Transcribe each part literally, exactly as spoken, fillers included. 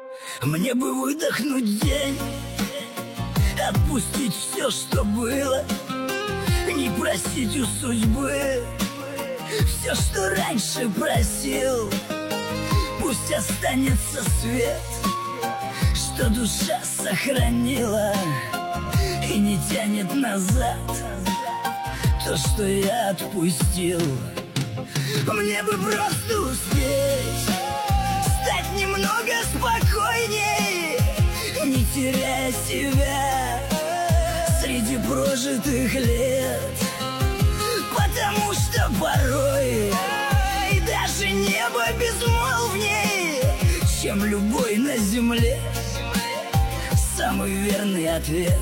Мне бы выдохнуть день, отпустить все, что было, не просить у судьбы все, что раньше просил. Пусть останется свет, что душа сохранила, и не тянет назад то, что я отпустил. Мне бы просто успеть стать немного спокойней, не теряя себя среди прожитых лет. Потому что порой и даже небо безмолвней, чем любой на земле. Самый верный ответ.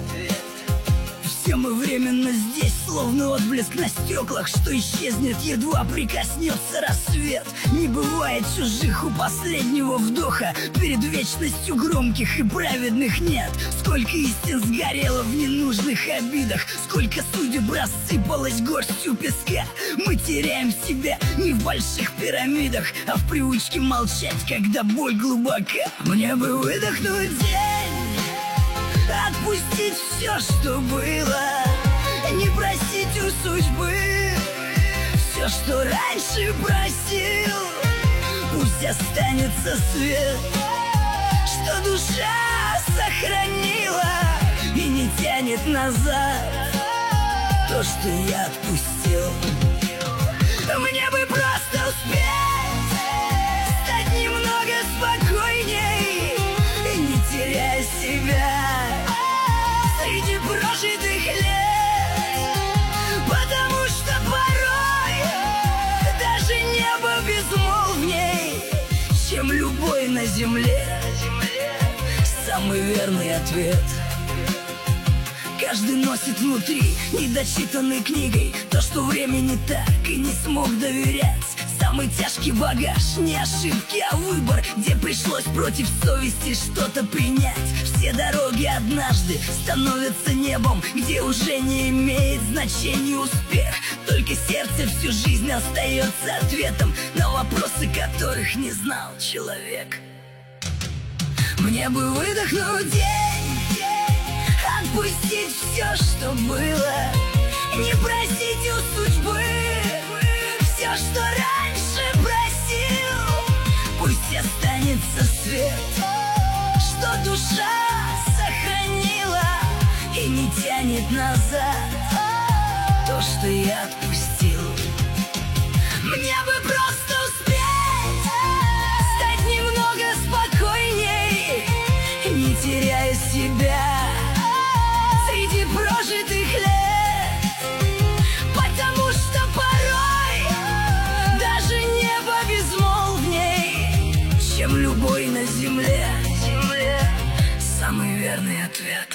Все мы временно здесь, словно отблеск на стеклах, что исчезнет, едва прикоснется рассвет. Не бывает чужих у последнего вдоха, перед вечностью громких и праведных нет. Сколько истин сгорело в ненужных обидах, сколько судеб рассыпалось горстью песка. Мы теряем себя не в больших пирамидах, а в привычке молчать, когда боль глубока. Мне бы выдохнуть день, отпустить все, что было, не просить у судьбы все, что раньше просил. Пусть останется свет, что душа сохранила, и не тянет назад то, что я отпустил. Мне бы просто успеть стать немного спокойней, не теряя себя среди прожитых лет. Потому что порой даже небо безмолвней, чем любой на земле. Самый верный ответ. Каждый носит внутри недочитанной книгой то, что времени так и не смог доверять. Самый тяжкий багаж, не ошибки, а выбор, где пришлось против совести что-то принять. Все дороги однажды становятся небом, где уже не имеет значения успех. Только сердце всю жизнь остается ответом на вопросы, которых не знал человек. Мне бы выдохнуть день, отпустить все, что было, не просить у судьбы все, что раньше просил. Пусть останется свет, что душа сохранила, и не тянет назад то, что я отпустил. Мне бы просто успеть стать немного спокойней, не теряя себя среди прожитых лет. Потому что порой даже небо безмолвней, чем любой на земле. Самый верный ответ.